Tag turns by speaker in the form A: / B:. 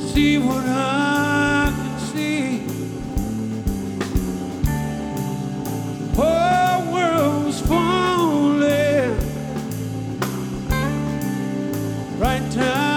A: see what I can see. Whole world was falling right down.